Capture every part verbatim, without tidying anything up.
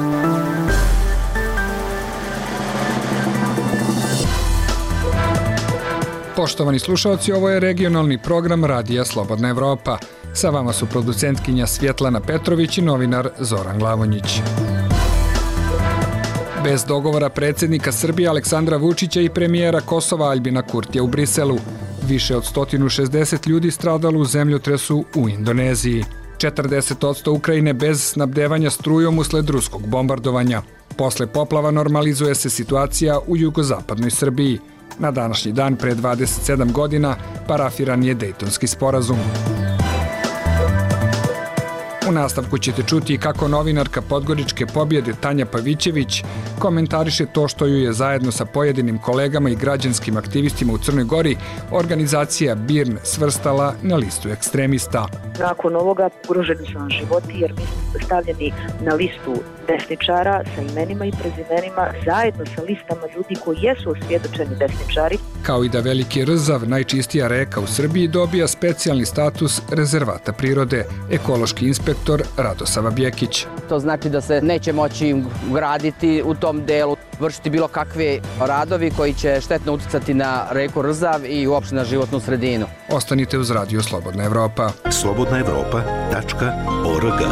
Poštovani slušalci, ovo je regionalni program Radija Slobodna Evropa. Sa vama su producentkinja Svjetlana Petrović i novinar Zoran Glavonjić. Bez dogovora predsjednika Srbije Aleksandra Vučića i premijera Kosova Aljbina Kurtija u Briselu, više od sto šezdeset ljudi stradalo u zemljotresu u Indoneziji. četrdeset posto Ukrajine bez snabdevanja strujom usled ruskog bombardovanja. Posle poplava normalizuje se situacija u jugozapadnoj Srbiji. Na današnji dan pre dvadeset sedam godina parafiran je Dejtonski sporazum. U nastavku ćete čuti kako novinarka podgoričke pobjede Tanja Pavićević komentariše to što ju je zajedno sa pojedinim kolegama i građanskim aktivistima u Crnoj Gori organizacija BIRN svrstala na listu ekstremista. Nakon ovoga ugroženi su nam životi jer mi smo stavljeni na listu desničara sa imenima i prezimenima zajedno sa listama ljudi koji jesu osvjedočeni desničari. Kao i da Veliki Rzav, najčistija reka u Srbiji, dobija specijalni status rezervata prirode, ekološki inspektor Radosava Bjekić. To znači da se neće moći graditi u tom delu, vršiti bilo kakve radovi koji će štetno uticati na reku Rzav i uopšte na životnu sredinu. Ostanite uz Radio Slobodna Evropa. slobodna evropa tačka org.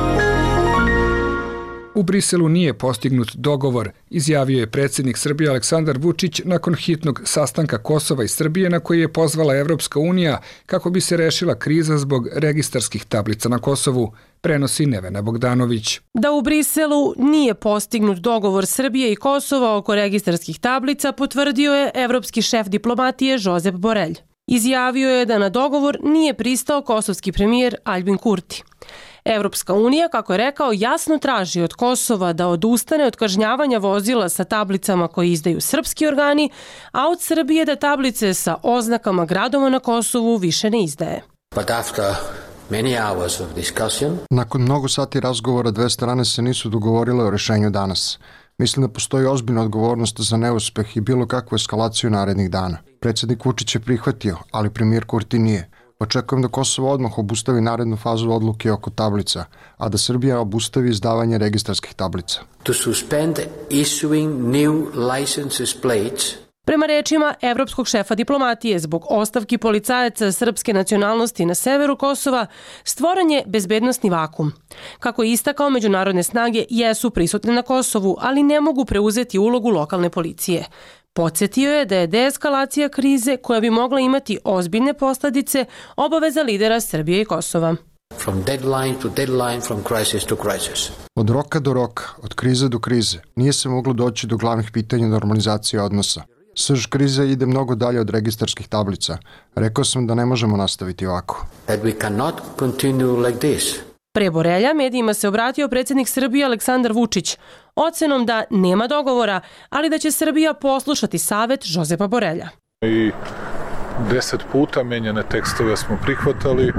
U Briselu nije postignut dogovor, izjavio je predsjednik Srbije Aleksandar Vučić nakon hitnog sastanka Kosova i Srbije na koji je pozvala Evropska unija kako bi se rešila kriza zbog registarskih tablica na Kosovu, prenosi Nevena Bogdanović. Da u Briselu nije postignut dogovor Srbije i Kosova oko registarskih tablica potvrdio je evropski šef diplomatije Josep Borelj. Izjavio je da na dogovor nije pristao kosovski premijer Aljbin Kurti. Evropska unija, kako je rekao, jasno traži od Kosova da odustane od kažnjavanja vozila sa tablicama koje izdaju srpski organi, a od Srbije da tablice sa oznakama gradova na Kosovu više ne izdaje. Nakon mnogo sati razgovora dve strane se nisu dogovorile o rešenju danas. Mislim da postoji ozbiljna odgovornost za neuspeh i bilo kakvu eskalaciju narednih dana. Predsjednik Vučić je prihvatio, ali premijer Kurti nije. Očekujem da Kosovo odmah obustavi narednu fazu odluke oko tablica, a da Srbija obustavi izdavanje registarskih tablica. To suspend issuing new licenses plates. Prema rečima evropskog šefa diplomatije, zbog ostavki policajaca srpske nacionalnosti na severu Kosova, stvoren je bezbednosni vakum. Kako je istakao, međunarodne snage jesu prisutne na Kosovu, ali ne mogu preuzeti ulogu lokalne policije. Podsjetio je da je deeskalacija krize, koja bi mogla imati ozbiljne posljedice, obaveza lidera Srbije i Kosova. From deadline to deadline, from crisis to crisis. Od roka do roka, od krize do krize, nije se moglo doći do glavnih pitanja normalizacije odnosa. Srž krize ide mnogo dalje od registarskih tablica. Rekao sam da ne možemo nastaviti ovako. That we cannot continue like this. Pre Borelja medijima se obratio predsjednik Srbije Aleksandar Vučić ocenom da nema dogovora, ali da će Srbija poslušati savjet Josepa Borelja. I deset puta menjane tekstove smo prihvatali,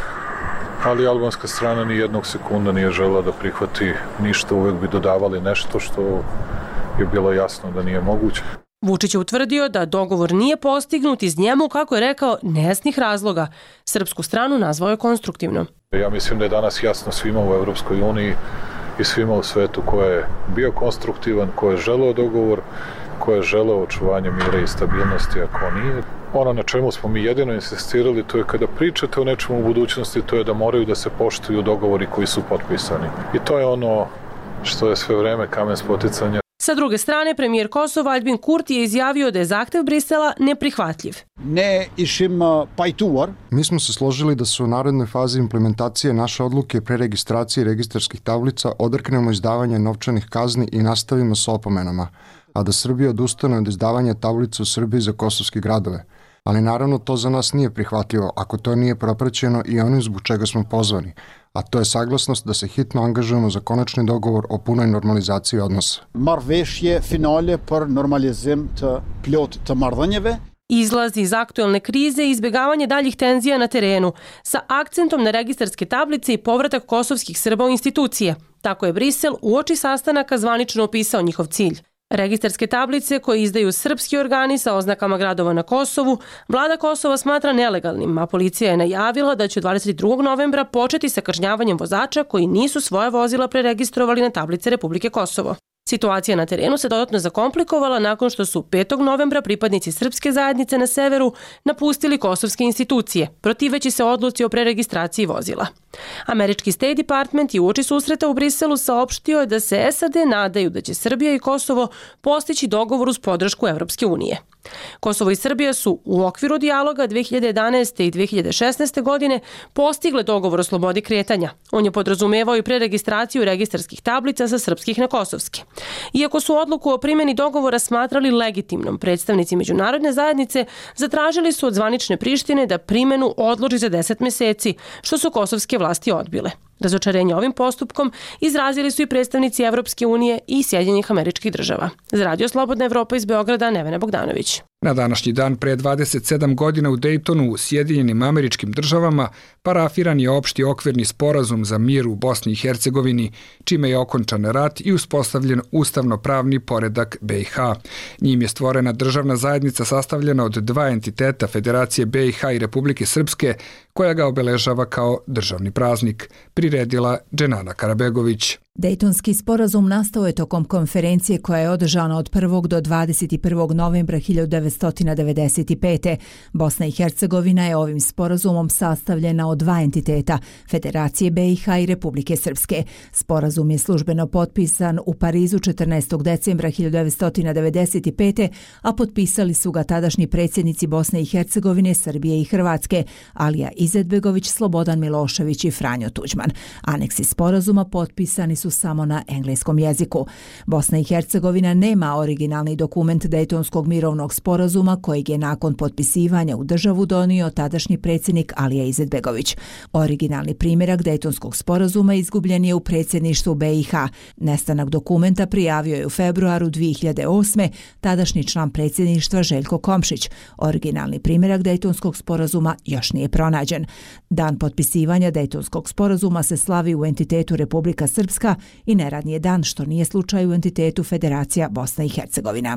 ali albanska strana ni jednog sekunda nije žela da prihvati ništa, uvek bi dodavali nešto što je bilo jasno da nije moguće. Vučić je utvrdio da dogovor nije postignut iz njemu, kako je rekao, nejasnih razloga. Srpsku stranu nazvao je konstruktivno. Ja mislim da je danas jasno svima u Evropskoj uniji i svima u svetu ko je bio konstruktivan, ko je želeo dogovor, ko je želeo očuvanje mira i stabilnosti, a ko nije. Ono na čemu smo mi jedino insistirali, to je kada pričate o nečemu u budućnosti, to je da moraju da se poštuju dogovori koji su potpisani. I to je ono što je sve vreme kamen spoticanja. Sa druge strane, premijer Kosova Aljbin Kurti je izjavio da je zahtev Brisela neprihvatljiv. Ne išim pajtuar. Mi smo se složili da su u narednoj fazi implementacije naše odluke pre registracije registarskih tablica odreknemo izdavanje novčanih kazni i nastavimo sa opomenama, a da Srbija odustane od izdavanja tablica u Srbiji za kosovske gradove. Ali naravno to za nas nije prihvatljivo ako to nije propraćeno i onim zbog čega smo pozvani, a to je saglasnost da se hitno angažujemo za konačni dogovor o punoj normalizaciji odnosa. Marrëveshje finale për normalizim të plot të marrëdhënieve. Izlaz iz aktuelne krize i izbjegavanje daljih tenzija na terenu, sa akcentom na registarske tablice i povratak kosovskih Srba u institucije. Tako je Brisel uoči sastanaka zvanično opisao njihov cilj. Registarske tablice koje izdaju srpski organi sa oznakama gradova na Kosovu, vlada Kosova smatra nelegalnim, a policija je najavila da će dvadeset drugog novembra početi sa kažnjavanjem vozača koji nisu svoja vozila preregistrovali na tablice Republike Kosovo. Situacija na terenu se dodatno zakomplikovala nakon što su petog novembra pripadnici srpske zajednice na severu napustili kosovske institucije, protiveći se odluci o preregistraciji vozila. Američki State Department je uoči susreta u Briselu saopštio da se S A D nadaju da će Srbija i Kosovo postići dogovor uz podršku Evropske unije. Kosovo i Srbija su u okviru dijaloga dve hiljade jedanaeste. i dve hiljade šesnaeste. godine postigle dogovor o slobodi kretanja. On je podrazumevao i preregistraciju registarskih tablica sa srpskih na kosovske. Iako su odluku o primjeni dogovora smatrali legitimnom, predstavnici međunarodne zajednice zatražili su od zvanične Prištine da primjenu odloži za deset meseci, što su kosovske vlasti odbile. Razočarenje ovim postupkom izrazili su i predstavnici Evropske unije i Sjedinjenih Američkih Država. Za Radio Slobodna Evropa iz Beograda, Nevena Bogdanović. Na današnji dan pre dvadeset sedam godina u Dejtonu u Sjedinjenim Američkim Državama parafiran je opšti okvirni sporazum za mir u Bosni i Hercegovini, čime je okončan rat i uspostavljen ustavno-pravni poredak B i H. Njim je stvorena državna zajednica sastavljena od dva entiteta Federacije B i H i Republike Srpske, koja ga obeležava kao državni praznik, priredila Dženana Karabegović. Dejtonski sporazum nastao je tokom konferencije koja je održana od prvog do dvadeset prvog novembra hiljadu devetsto devedeset pete. Bosna i Hercegovina je ovim sporazumom sastavljena od dva entiteta, Federacije B i H i Republike Srpske. Sporazum je službeno potpisan u Parizu četrnaestog decembra hiljadu devetsto devedeset pete. a potpisali su ga tadašnji predsjednici Bosne i Hercegovine, Srbije i Hrvatske, Alija Izetbegović, Slobodan Milošević i Franjo Tuđman. Aneksi sporazuma potpisani su samo na engleskom jeziku. Bosna i Hercegovina nema originalni dokument Dejtonskog mirovnog sporazuma kojeg je nakon potpisivanja u državu donio tadašnji predsjednik Alija Izetbegović. Originalni primjerak Dejtonskog sporazuma izgubljen je u predsjedništvu B i H. Nestanak dokumenta prijavio je u februaru dvije hiljade osme. tadašnji član predsjedništva Željko Komšić. Originalni primjerak Dejtonskog sporazuma još nije pronađen. Dan potpisivanja Dejtonskog sporazuma se slavi u entitetu Republika Srpska i neradni je dan, što nije slučaj u entitetu Federacija Bosna i Hercegovina.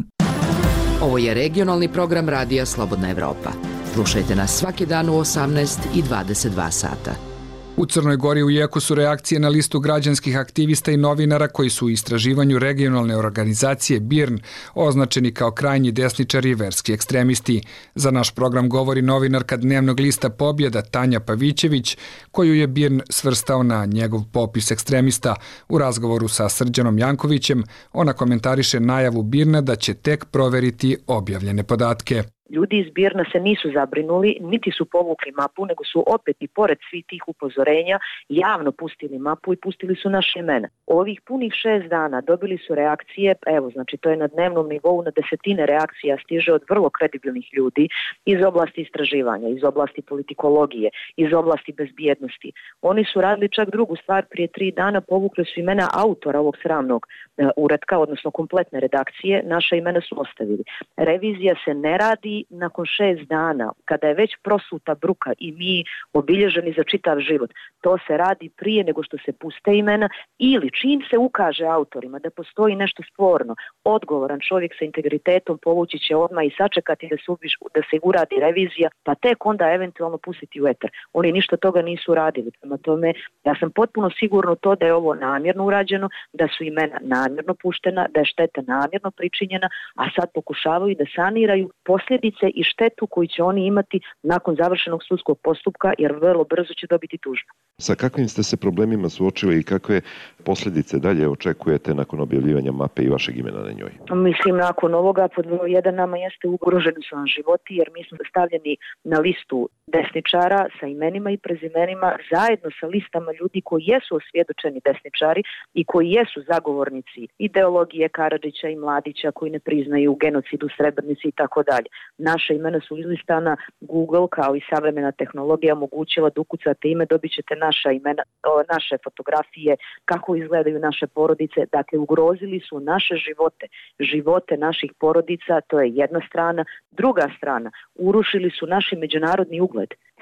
Ovo je regionalni program Radija Slobodna Evropa. Slušajte nas svaki dan u osamnaest i dvadeset dva sata. U Crnoj Gori u jeku su reakcije na listu građanskih aktivista i novinara koji su u istraživanju regionalne organizacije B I R N označeni kao krajnji desničari i verski ekstremisti. Za naš program govori novinarka dnevnog lista Pobjeda Tanja Pavićević, koju je B I R N svrstao na njegov popis ekstremista. U razgovoru sa Srđanom Jankovićem ona komentariše najavu B I R N-a da će tek proveriti objavljene podatke. Ljudi iz B I R N-a se nisu zabrinuli, niti su povukli mapu, nego su opet i pored svih tih upozorenja javno pustili mapu i pustili su naše imena. Ovih punih šest dana dobili su reakcije, evo, znači to je na dnevnom nivou, na desetine reakcija stiže od vrlo kredibilnih ljudi iz oblasti istraživanja, iz oblasti politikologije, iz oblasti bezbjednosti. Oni su radili čak drugu stvar, prije tri dana povukli su imena autora ovog sramnog uratka, odnosno kompletne redakcije, naša imena su ostavili. Revizija se ne radi nakon šest dana, kada je već prosuta bruka i mi obilježeni za čitav život. To se radi prije nego što se puste imena ili čim se ukaže autorima da postoji nešto sporno, odgovoran čovjek sa integritetom povući će odmah i sačekati da se, ubiš, da se uradi revizija, pa tek onda eventualno pustiti u etar. Oni ništa toga nisu radili. Prema tome, ja sam potpuno sigurno to da je ovo namjerno urađeno, da su imena namjerno puštena, da je šteta namjerno pričinjena, a sad pokušavaju da saniraju posljedice i štetu koju će oni imati nakon završenog sudskog postupka, jer vrlo brzo će dobiti tužbu. Sa kakvim ste se problemima suočili i kakve posljedice dalje očekujete nakon objavljivanja mape i vašeg imena na njoj? Mislim, nakon ovoga pod broj jedan nama jeste ugroženi su nam životi, jer mi smo stavljeni na listu desničara sa imenima i prezimenima zajedno sa listama ljudi koji jesu osvjedočeni desničari i koji jesu zagovornici ideologije Karadžića i Mladića, koji ne priznaju genocid u Srebrenici i tako dalje. Naše imena su izlistana, Google kao i savremena tehnologija omogućila da ukucate ime, dobit ćete naša imena, naše fotografije, kako izgledaju naše porodice. Dakle, ugrozili su naše živote, živote naših porodica, to je jedna strana. Druga strana, urušili su naš međunarodni ugled.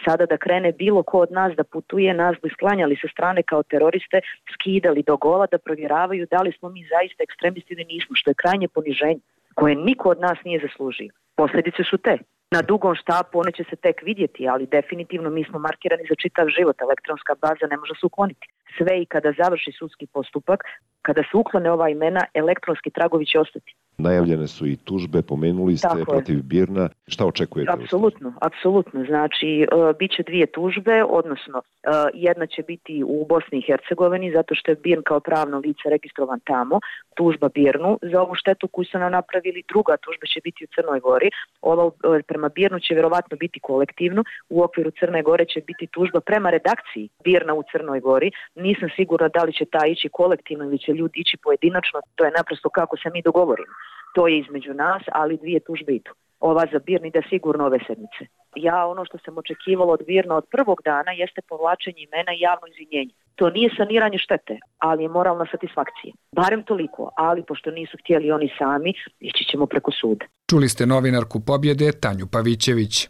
Sada da krene bilo ko od nas da putuje, nas bi sklanjali sa strane kao teroriste, skidali do gola da provjeravaju da li smo mi zaista ekstremisti ili nismo, što je krajnje poniženje koje niko od nas nije zaslužio. Posljedice su te. Na dugom štapu one će se tek vidjeti, ali definitivno mi smo markirani za čitav život. Elektronska baza ne može se ukloniti. Sve i kada završi sudski postupak, kada se uklone ova imena, elektronski tragovi će ostati. Najavljene su i tužbe, pomenuli ste Tako protiv je. Birna. Šta očekujete? Apsolutno, apsolutno. Znači, uh, bit će dvije tužbe, odnosno uh, jedna će biti u Bosni i Hercegovini, zato što je Birn kao pravno lice registrovan tamo, tužba Birnu za ovu štetu koju su nam napravili, druga tužba će biti u Crnoj Gori. Ova uh, prema Birnu će vjerovatno biti kolektivno, u okviru Crne Gore će biti tužba prema redakciji Birna u Crnoj Gori. Nisam sigurna da li će ta ići kolektivno ili će ljudi ići pojedinačno, to je naprosto kako se mi dogovorimo. To je između nas, ali dvije tužbe idu. Ova za Birn ide sigurno ove sedmice. Ja ono što sam očekivala od Birna od prvog dana jeste povlačenje imena i javno izvinjenje. To nije saniranje štete, ali je moralna satisfakcija. Barem toliko, ali pošto nisu htjeli oni sami, ići ćemo preko suda. Čuli ste novinarku Pobjede Tanju Pavićević.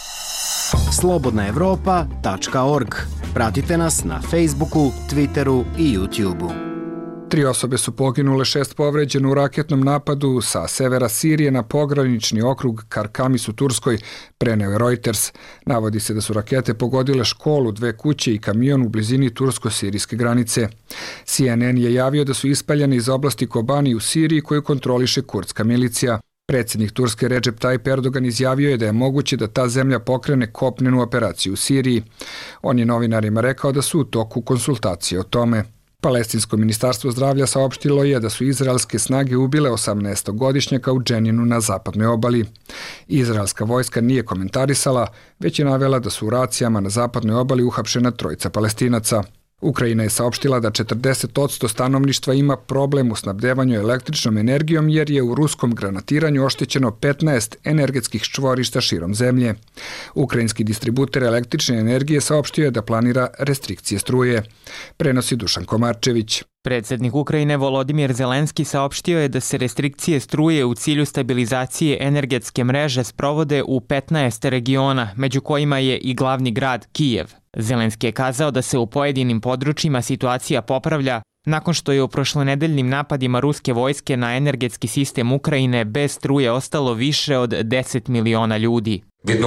slobodna evropa tačka org. Pratite nas na Facebooku, Twitteru i YouTubeu. Tri osobe su poginule, šest povređeno u raketnom napadu sa severa Sirije na pogranični okrug Karkamis u Turskoj, preneo je Reuters. Navodi se da su rakete pogodile školu, dve kuće i kamion u blizini tursko-sirijske granice. C N N je javio da su ispaljene iz oblasti Kobani u Siriji koju kontroliše kurdska milicija. Predsjednik Turske Recep Tayyip Erdogan izjavio je da je moguće da ta zemlja pokrene kopnenu operaciju u Siriji. On je novinarima rekao da su u toku konsultacije o tome. Palestinsko ministarstvo zdravlja saopštilo je da su izraelske snage ubile osamnaestogodišnjaka u Dženinu na zapadnoj obali. Izraelska vojska nije komentarisala, već je navela da su u racijama na zapadnoj obali uhapšena trojica Palestinaca. Ukrajina je saopštila da četrdeset posto stanovništva ima problem u snabdevanju električnom energijom jer je u ruskom granatiranju oštećeno petnaest energetskih čvorišta širom zemlje. Ukrajinski distributer električne energije saopštio je da planira restrikcije struje. Prenosi Dušan Komarčević. Predsjednik Ukrajine Volodimir Zelenski saopštio je da se restrikcije struje u cilju stabilizacije energetske mreže sprovode u petnaest regiona, među kojima je i glavni grad Kijev. Zelenski je kazao da se u pojedinim područjima situacija popravlja nakon što je u prošlonedeljnim napadima ruske vojske na energetski sistem Ukrajine bez struje ostalo više od deset miliona ljudi.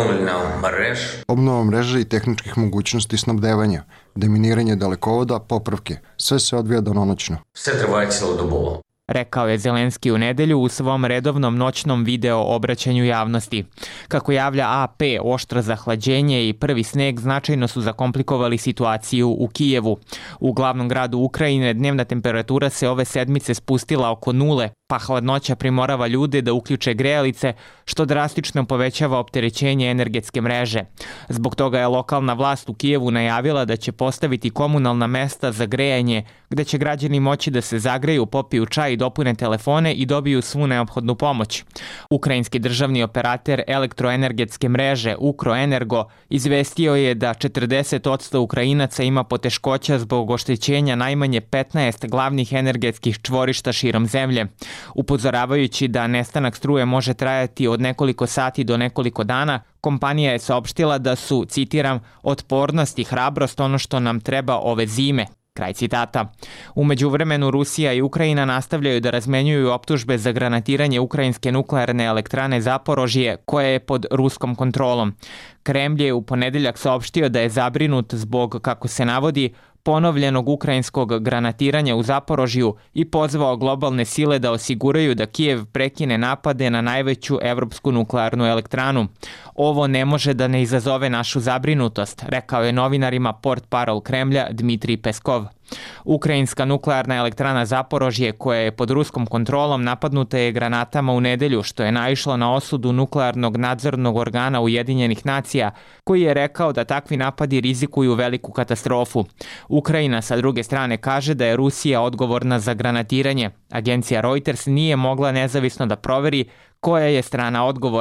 Obnova mreže i tehničkih mogućnosti snabdevanja, deminiranje dalekovoda, popravke, sve se odvija danonoćno. Sve trvaje celodobovo, rekao je Zelenski u nedelju u svom redovnom noćnom video obraćanju javnosti. Kako javlja A P, oštro zahlađenje i prvi sneg značajno su zakomplikovali situaciju u Kijevu. U glavnom gradu Ukrajine dnevna temperatura se ove sedmice spustila oko nule, pa hladnoća primorava ljude da uključe grejalice, što drastično povećava opterećenje energetske mreže. Zbog toga je lokalna vlast u Kijevu najavila da će postaviti komunalna mesta za grejanje, gde će građani moći da se zagreju, popiju čaj i dopune telefone i dobiju svu neophodnu pomoć. Ukrajinski državni operater elektroenergetske mreže Ukroenergo izvestio je da četrdeset posto Ukrajinaca ima poteškoća zbog oštećenja najmanje petnaest glavnih energetskih čvorišta širom zemlje. Upozoravajući da nestanak struje može trajati od nekoliko sati do nekoliko dana, kompanija je saopštila da su, citiram, otpornost i hrabrost ono što nam treba ove zime. Kraj citata. U međuvremenu Rusija i Ukrajina nastavljaju da razmenjuju optužbe za granatiranje ukrajinske nuklearne elektrane Zaporožje, koja je pod ruskom kontrolom. Kremlj je u ponedeljak saopštio da je zabrinut zbog, kako se navodi, ponovljenog ukrajinskog granatiranja u Zaporožju i pozvao globalne sile da osiguraju da Kijev prekine napade na najveću evropsku nuklearnu elektranu. Ovo ne može da ne izazove našu zabrinutost, rekao je novinarima portparol Kremlja Dmitrij Peskov. Ukrajinska nuklearna elektrana Zaporožje, koja je pod ruskom kontrolom, napadnuta je granatama u nedelju, što je naišlo na osudu nuklearnog nadzornog organa Ujedinjenih nacija, koji je rekao da takvi napadi rizikuju veliku katastrofu. Ukrajina sa druge strane kaže da je Rusija odgovorna za granatiranje. Agencija Reuters nije mogla nezavisno da proveri koja je strana odgovorna.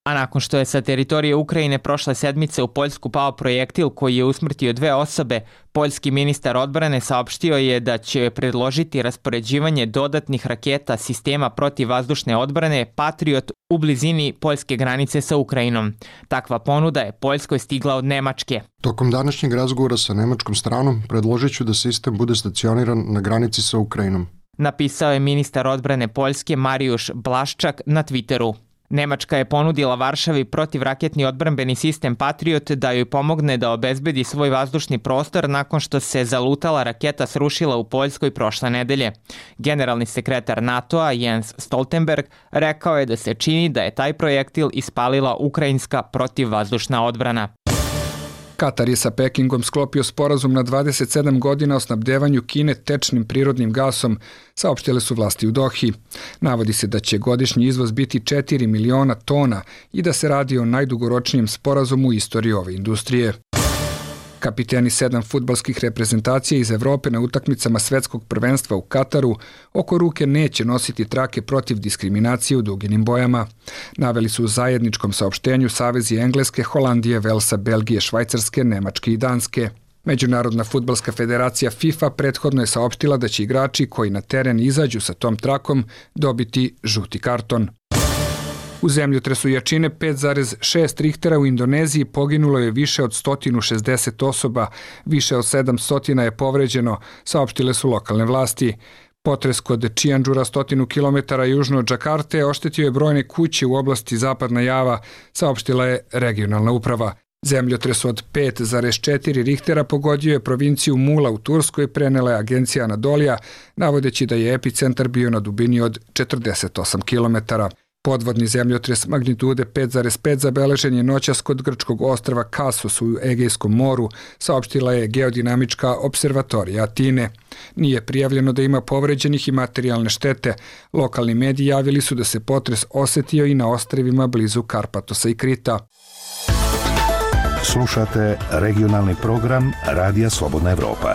A nakon što je sa teritorije Ukrajine prošle sedmice u Poljsku pao projektil koji je usmrtio dve osobe, poljski ministar odbrane saopštio je da će predložiti raspoređivanje dodatnih raketa sistema protivvazdušne odbrane Patriot u blizini poljske granice sa Ukrajinom. Takva ponuda je Poljskoj stigla od Nemačke. Tokom današnjeg razgovora sa nemačkom stranom predložit ću da sistem bude stacioniran na granici sa Ukrajinom. Napisao je ministar odbrane Poljske Marijuš Blaščak na Twitteru. Nemačka je ponudila Varšavi protivraketni odbrambeni sistem Patriot da joj pomogne da obezbedi svoj vazdušni prostor nakon što se zalutala raketa srušila u Poljskoj prošle nedelje. Generalni sekretar NATO-a Jens Stoltenberg rekao je da se čini da je taj projektil ispalila ukrajinska protivvazdušna odbrana. Katar je sa Pekingom sklopio sporazum na dvadeset sedam godina o snabdevanju Kine tečnim prirodnim gasom, saopštile su vlasti u Dohi. Navodi se da će godišnji izvoz biti četiri miliona tona i da se radi o najdugoročnijem sporazumu u istoriji ove industrije. Kapiteni sedam fudbalskih reprezentacija iz Evrope na utakmicama svetskog prvenstva u Kataru oko ruke neće nositi trake protiv diskriminacije u duginim bojama. Naveli su u zajedničkom saopštenju savezi Engleske, Holandije, Velsa, Belgije, Švajcarske, Nemačke i Danske. Međunarodna fudbalska federacija FIFA prethodno je saopštila da će igrači koji na teren izađu sa tom trakom dobiti žuti karton. U zemljotresu jačine pet zarez šest Richtera u Indoneziji poginulo je više od sto šezdeset osoba, više od sedamsto je povređeno, saopštile su lokalne vlasti. Potres kod Cianjura, stotinu kilometara južno od Džakarte, oštetio je brojne kuće u oblasti Zapadna Java, saopštila je regionalna uprava. Zemljotres od pet zarez četiri Richtera pogodio je provinciju Mula u Turskoj, prenela je agencija Anadolija, navodeći da je epicentar bio na dubini od četrdeset osam kilometara. Podvodni zemljotres magnitude pet zarez pet zabeležen je noćas kod grčkog ostrva Kasos u Egejskom moru, saopštila je Geodinamička observatorija Atine. Nije prijavljeno da ima povređenih i materijalne štete. Lokalni mediji javili su da se potres osetio i na ostrvima blizu Karpatosa i Krita. Slušate regionalni program Radija Slobodna Evropa.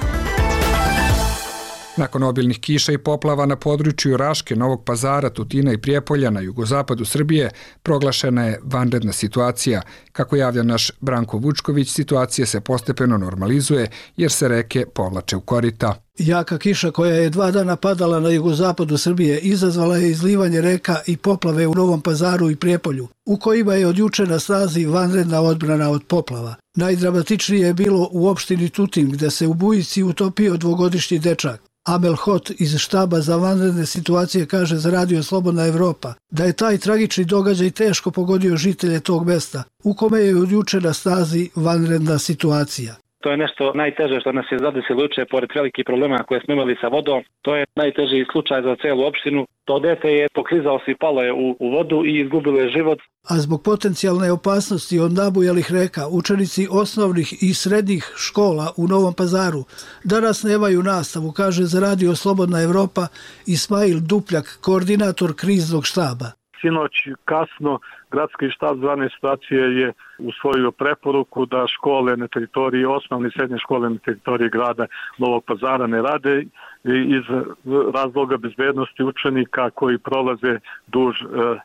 Nakon obilnih kiša i poplava na području Raške, Novog Pazara, Tutina i Prijepolja na jugozapadu Srbije proglašena je vanredna situacija. Kako javlja naš Branko Vučković, situacija se postepeno normalizuje jer se reke povlače u korita. Jaka kiša koja je dva dana padala na jugozapadu Srbije izazvala je izlivanje reka i poplave u Novom Pazaru i Prijepolju, u kojima je od juče na snazi vanredna odbrana od poplava. Najdramatičnije je bilo u opštini Tutin, gde se u bujici utopio dvogodišnji dečak. Amel Hot iz štaba za vanredne situacije kaže za Radio Slobodna Evropa da je taj tragični događaj teško pogodio žitelje tog mesta, u kome je od juče na snazi vanredna situacija. To je nešto najteže što nas je zadesilo juče, pored velikih problema koje smo imali sa vodom. To je najteži slučaj za celu opštinu. To dete je poklizao se i palo je u, u vodu i izgubilo je život. A zbog potencijalne opasnosti od nabujalih reka, učenici osnovnih i srednjih škola u Novom Pazaru danas nemaju nastavu, kaže za Radio Slobodna Evropa Ismail Dupljak, koordinator kriznog štaba. Sinoć kasno gradski štab za vanredne situacije je usvojio preporuku da škole na teritoriji, osnovne i srednje škole na teritoriji grada Novog Pazara ne rade iz razloga bezbednosti učenika koji prolaze duž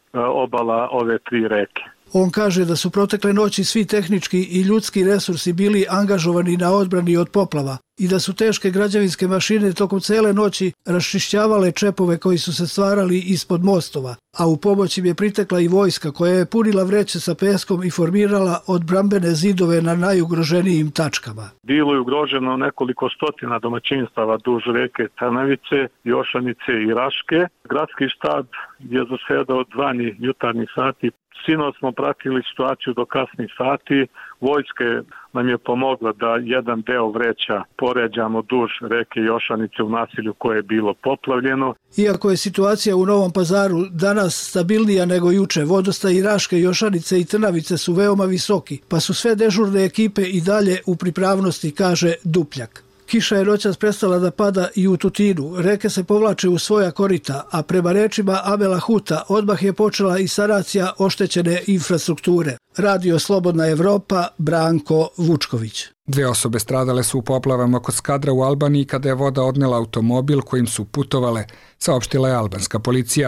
obala ove tri reke. On kaže da su protekle noći svi tehnički i ljudski resursi bili angažovani na odbrani od poplava i da su teške građevinske mašine tokom cele noći raščišćavale čepove koji su se stvarali ispod mostova, a u pomoć im je pritekla i vojska koja je punila vreće sa peskom i formirala odbrambene zidove na najugroženijim tačkama. Bilo je ugroženo nekoliko stotina domaćinstava duž reke Trnavice, Jošanice i Raške. Gradski štab je zasedao dvani jutarnjih sati. Sinoć smo pratili situaciju do kasnih sati. Vojske nam je pomogla da jedan deo vreća poređamo duž reke Jošanice u nasilju koje je bilo poplavljeno. Iako je situacija u Novom Pazaru danas stabilnija nego juče, vodostaji Raške, Jošanice i Trnavice su veoma visoki, pa su sve dežurne ekipe i dalje u pripravnosti, kaže Dupljak. Kiša je noćas prestala da pada i u Tutinu. Reke se povlače u svoja korita, a prema rečima Amela Huta odmah je počela i sanacija oštećene infrastrukture. Radio Slobodna Evropa, Branko Vučković. Dve osobe stradale su u poplavama kod Skadra u Albaniji kada je voda odnela automobil kojim su putovale, saopštila je albanska policija.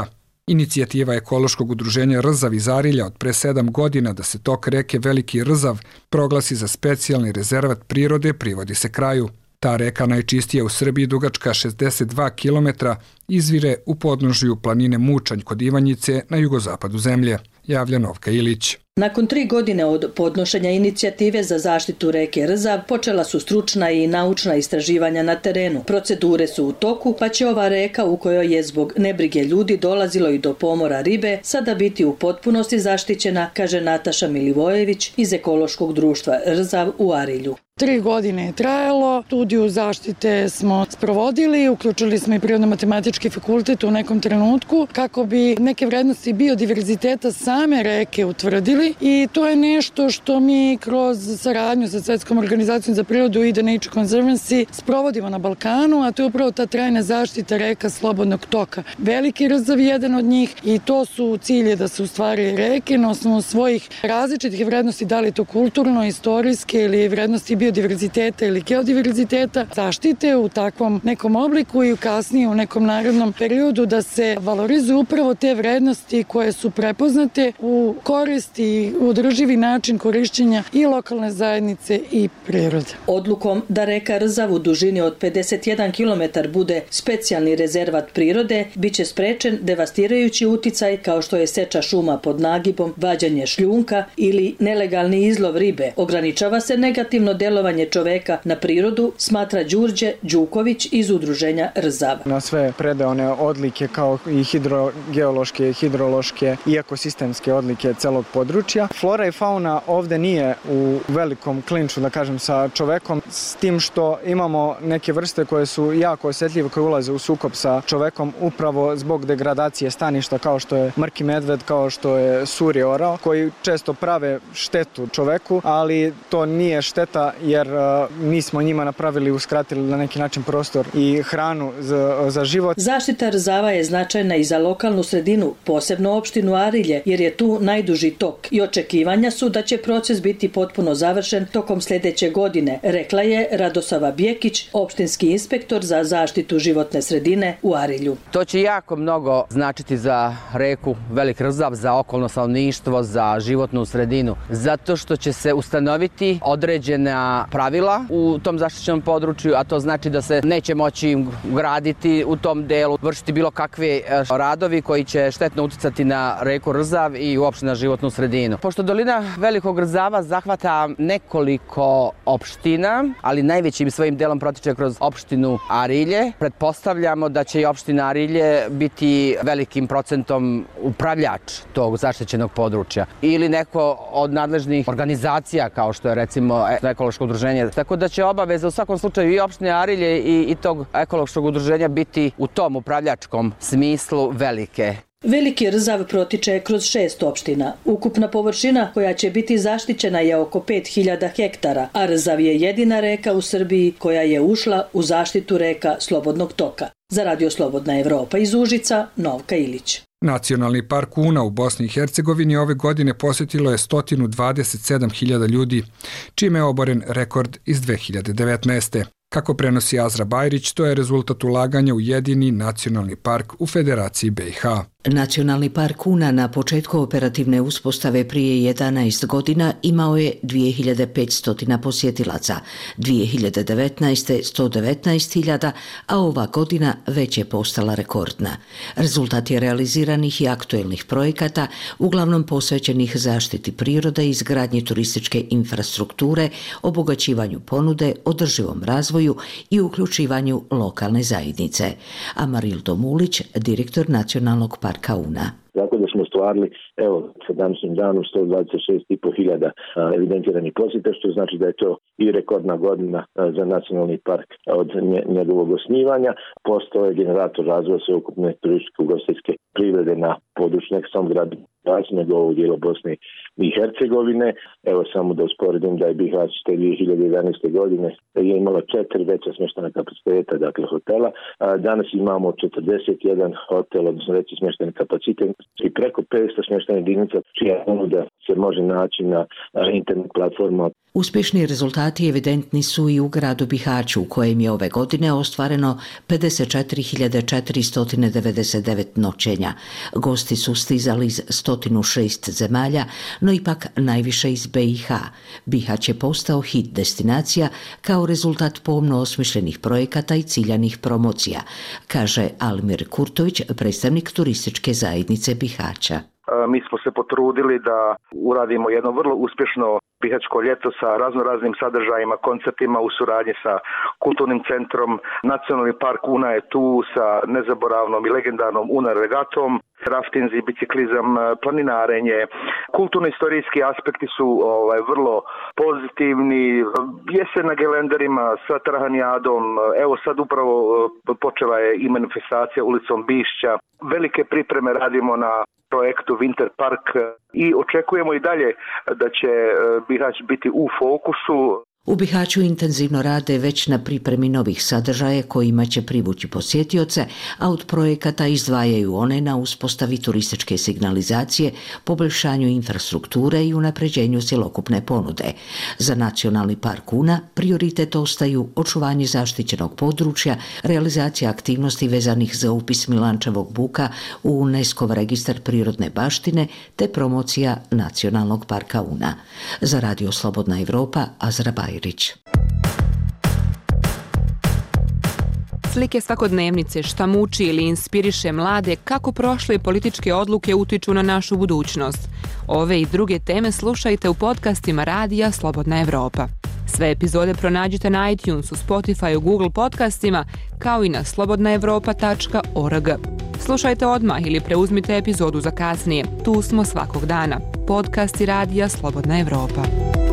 Inicijativa ekološkog udruženja Rzav iz Arilja od pre sedam godina da se tok reke Veliki Rzav proglasi za specijalni rezervat prirode privodi se kraju. Ta reka, najčistija u Srbiji, dugačka šezdeset dva kilometra, izvire u podnožju planine Mučanj kod Ivanjice na jugozapadu zemlje, javlja Novka Ilić. Nakon tri godine od podnošenja inicijative za zaštitu reke Rzav, počela su stručna i naučna istraživanja na terenu. Procedure su u toku, pa će ova reka, u kojoj je zbog nebrige ljudi dolazilo i do pomora ribe, sada biti u potpunosti zaštićena, kaže Nataša Milivojević iz ekološkog društva Rzav u Arilju. Tri godine je trajalo, studiju zaštite smo sprovodili, uključili smo i Prirodno-matematički fakultet u nekom trenutku kako bi neke vrednosti biodiverziteta same reke utvrdili i to je nešto što mi kroz saradnju sa Svetskom organizacijom za prirodu i The Nature Conservancy sprovodimo na Balkanu, a to je upravo ta trajna zaštita reka slobodnog toka. Veliki Rzav je jedan od njih i to su cilje da se u stvari reke na osnovu svojih različitih vrednosti, da li to kulturno, istorijske ili vrednosti biodiverziteta ili geodiverziteta, zaštite u takvom nekom obliku i kasnije u nekom narednom periodu da se valorizuju upravo te vrednosti koje su prepoznate u korist i održivi način korišćenja i lokalne zajednice i prirode. Odlukom da reka Rzav u dužini od pedeset jedan kilometar bude specijalni rezervat prirode, biće sprečen devastirajući uticaj kao što je seča šuma pod nagibom, vađanje šljunka ili nelegalni izlov ribe. Ograničava se negativno delovanje čoveka na prirodu, smatra Đurđe Đuković iz udruženja Rzav. Na sve predeone odlike kao i hidrogeološke, hidrološke i ekosistemske odlike celog područja. Flora i fauna ovde nije u velikom klinču, da kažem, sa čovekom, s tim što imamo neke vrste koje su jako osjetljive, koje ulaze u sukob sa čovekom upravo zbog degradacije staništa, kao što je mrki medved, kao što je suri orao, koji često prave štetu čoveku, ali to nije šteta jer nismo njima napravili, uskratili na neki način prostor i hranu za, za život. Zaštita Rzava je značajna i za lokalnu sredinu, posebno opštinu Arilje, jer je tu najduži tok i očekivanja su da će proces biti potpuno završen tokom sljedeće godine, rekla je Radosava Bjekić, opštinski inspektor za zaštitu životne sredine u Arilju. To će jako mnogo značiti za reku Velik Rzav, za okolno stanovništvo, za životnu sredinu, zato što će se ustanoviti određena pravila u tom zaštićenom području, a to znači da se neće moći graditi u tom delu, vršiti bilo kakve radovi koji će štetno uticati na reku Rzav i uopšte na životnu sredinu. Pošto dolina Velikog Rzava zahvata nekoliko opština, ali najvećim svojim delom protiče kroz opštinu Arilje, pretpostavljamo da će i opština Arilje biti velikim procentom upravljač tog zaštićenog područja ili neko od nadležnih organizacija kao što je recimo ekološko udruženje. Tako da će obaveza u svakom slučaju i opštine Arilje i, i tog ekološkog udruženja biti u tom upravljačkom smislu velike. Veliki Rzav protiče kroz šest opština. Ukupna površina koja će biti zaštićena je oko pet hiljada hektara, a Rzav je jedina reka u Srbiji koja je ušla u zaštitu reka slobodnog toka. Za Radio Slobodna Evropa iz Užica, Novka Ilić. Nacionalni park Una u Bosni i Hercegovini ove godine posjetilo je sto dvadeset sedam hiljada ljudi, čime je oboren rekord iz dve hiljade devetnaeste. Kako prenosi Azra Bajrić, to je rezultat ulaganja u jedini nacionalni park u Federaciji B i H. Nacionalni park Una na početku operativne uspostave prije jedanaest godina imao je dve hiljade petsto posjetilaca, dve hiljade devetnaeste. sto devetnaest hiljada, a ova godina već je postala rekordna. Rezultat je realiziranih i aktuelnih projekata, uglavnom posvećenih zaštiti prirode, izgradnji turističke infrastrukture, obogaćivanju ponude, održivom razvoju i uključivanju lokalne zajednice. Amarildo Mulić, direktor Nacionalnog parka Parka Una. Tako da smo ostvarili, evo, sa današnjim danom sto dvadeset šest i po hiljada evidentiranih posjeta, što znači da je to i rekordna godina za nacionalni park od njegovog osnivanja. Postao je generator razvoja sveukupne turističko-ugostiteljske privrede na području nek sam grad Bihać, nego ovog dijela Bosne i Hercegovine. Evo samo da usporedim da je Bihać te dve hiljade jedanaeste. godine je imala četiri veća smještena kapaciteta, dakle hotela. Danas imamo četrdeset jedan hotel, odnosno veći smješteni kapacitet i preko petsto smještenih jedinica čija ponuda se može naći na internet platforma. Uspješni rezultati evidentni su i u gradu Bihaću, u kojem je ove godine ostvareno pedeset četiri hiljade četiristo devedeset devet noćenja. Gosti su stizali iz sto šest zemalja, no ipak najviše iz B i H. Bihać je postao hit destinacija kao rezultat pomno osmišljenih projekata i ciljanih promocija, kaže Almir Kurtović, predstavnik turističke zajednice Bihaća. Mi smo se potrudili da uradimo jedno vrlo uspješno bihaćko ljeto sa razno raznim sadržajima, koncertima u suradnji sa kulturnim centrom. Nacionalni park Una je tu sa nezaboravnom i legendarnom Una regatom, raftinzi, biciklizam, planinarenje. Kulturno-istorijski aspekti su ovaj, vrlo pozitivni. Jesen na gelenderima sa Trahanjadom, evo sad upravo počela je i manifestacija ulicom Bišća. Velike pripreme radimo na projektu Winter Park i očekujemo i dalje da će Bihać biti u fokusu. U Bihaću intenzivno rade već na pripremi novih sadržaja kojima će privući posjetioce, a od projekata izdvajaju one na uspostavi turističke signalizacije, poboljšanju infrastrukture i unapređenju cjelokupne ponude. Za Nacionalni park Una prioritet ostaju očuvanje zaštićenog područja, realizacija aktivnosti vezanih za upis Milančevog buka u UNESCO registar prirodne baštine te promocija Nacionalnog parka Una. Za Radio Slobodna Evropa, Azra Bajrić. Slike svakodnevnice, šta muči ili inspiriše mlade, kako prošle političke odluke utiču na našu budućnost. Ove i druge teme slušajte u podcastima Radija Slobodna Evropa. Sve epizode pronađite na iTunesu, Spotifyu, Google podcastima, kao i na slobodna evropa tačka org. Slušajte odmah ili preuzmite epizodu za kasnije. Tu smo svakog dana. Podcasti Radija Slobodna Evropa.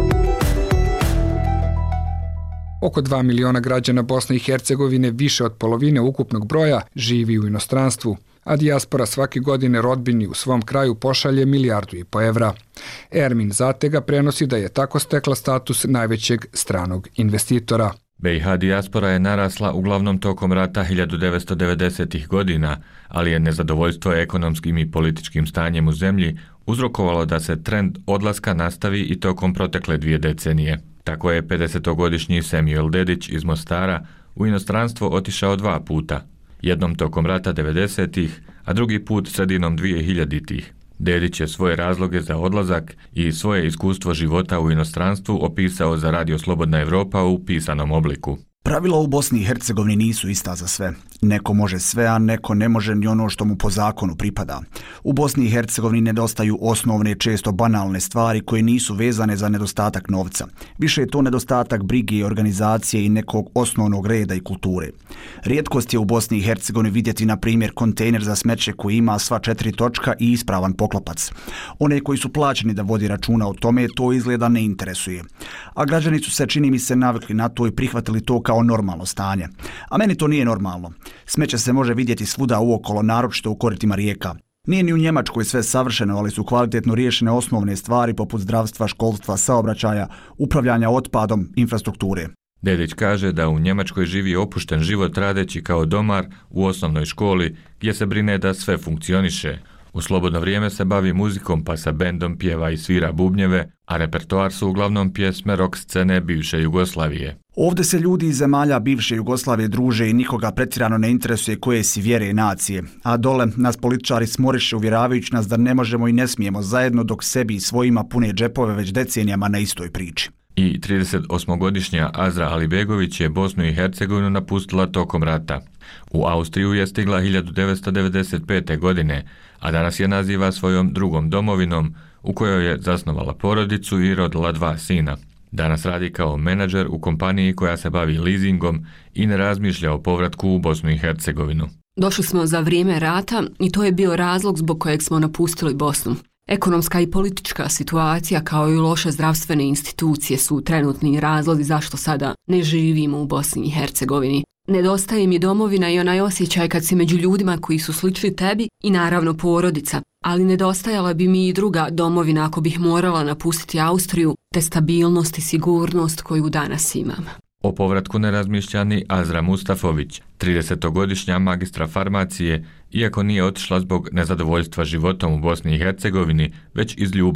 Oko dva miliona građana Bosne i Hercegovine, više od polovine ukupnog broja, živi u inostranstvu, a dijaspora svake godine rodbini u svom kraju pošalje milijardu i po evra. Ermin Zatega prenosi da je tako stekla status najvećeg stranog investitora. B i H dijaspora je narasla uglavnom tokom rata hiljadu devetsto devedesetih godina, ali je nezadovoljstvo ekonomskim i političkim stanjem u zemlji uzrokovalo da se trend odlaska nastavi i tokom protekle dvije decenije. Tako je pedesetogodišnji Samuel Dedić iz Mostara u inostranstvo otišao dva puta, jednom tokom rata devedesetih, a drugi put sredinom dvije hiljaditih. Dedić je svoje razloge za odlazak i svoje iskustvo života u inostranstvu opisao za Radio Slobodna Evropa u pisanom obliku. Pravila u Bosni i Hercegovini nisu ista za sve. Neko može sve, a neko ne može ni ono što mu po zakonu pripada. U Bosni i Hercegovini nedostaju osnovne, često banalne stvari koje nisu vezane za nedostatak novca. Više je to nedostatak brige, organizacije i nekog osnovnog reda i kulture. Rijetkost je u Bosni i Hercegovini vidjeti, na primjer, kontejner za smeće koji ima sva četiri točka i ispravan poklopac. One koji su plaćeni da vodi računa o tome, to izgleda ne interesuje. A građani su se, čini mi se, navikli na to i prihvatili to kao normalno stanje. A meni to nije normalno. Smeće se može vidjeti svuda uokolo, naročito u koritima rijeka. Nije ni u Njemačkoj sve savršeno, ali su kvalitetno riješene osnovne stvari poput zdravstva, školstva, saobraćaja, upravljanja otpadom, infrastrukture. Dedić kaže da u Njemačkoj živi opušten život radeći kao domar u osnovnoj školi gdje se brine da sve funkcioniše. U slobodno vrijeme se bavi muzikom pa sa bendom pjeva i svira bubnjeve, a repertoar su uglavnom pjesme rock scene bivše Jugoslavije. Ovdje se ljudi iz zemalja bivše Jugoslavije druže i nikoga pretjerano ne interesuje koje si vjere i nacije. A dole nas političari smoriše uvjeravajući nas da ne možemo i ne smijemo zajedno dok sebi i svojima pune džepove već decenijama na istoj priči. I tridesetosmogodišnja Azra Alibegović je Bosnu i Hercegovinu napustila tokom rata. U Austriju je stigla hiljadu devetsto devedeset pete. godine, a danas je naziva svojom drugom domovinom u kojoj je zasnovala porodicu i rodila dva sina. Danas radi kao menadžer u kompaniji koja se bavi leasingom i ne razmišlja o povratku u Bosnu i Hercegovinu. Došli smo za vrijeme rata i to je bio razlog zbog kojeg smo napustili Bosnu. Ekonomska i politička situacija kao i loše zdravstvene institucije su trenutni razlozi zašto sada ne živimo u Bosni i Hercegovini. Nedostaje mi domovina i onaj osjećaj kad si među ljudima koji su slični tebi i naravno porodica, ali nedostajala bi mi i druga domovina ako bih morala napustiti Austriju, te stabilnost i sigurnost koju danas imam. O povratku ne razmišlja ni Azra Mustafović, tridesetogodišnja magistra farmacije, iako nije otišla zbog nezadovoljstva životom u Bosni i Hercegovini, već iz ljubavi.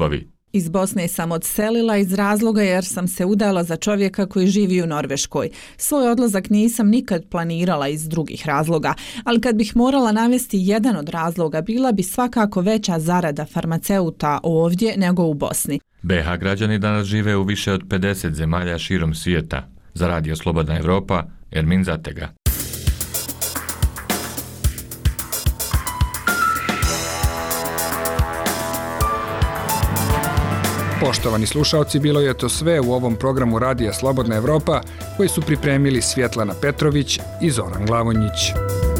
Iz Bosne sam odselila iz razloga jer sam se udala za čovjeka koji živi u Norveškoj. Svoj odlazak nisam nikad planirala iz drugih razloga, ali kad bih morala navesti jedan od razloga, bila bi svakako veća zarada farmaceuta ovdje nego u Bosni. be ha građani danas žive u više od pedeset zemalja širom svijeta. Za Radio Slobodna Evropa, Ermin Zatega. Poštovani slušaoci, bilo je to sve u ovom programu Radija Slobodna Evropa koji su pripremili Svjetlana Petrović i Zoran Glavonjić.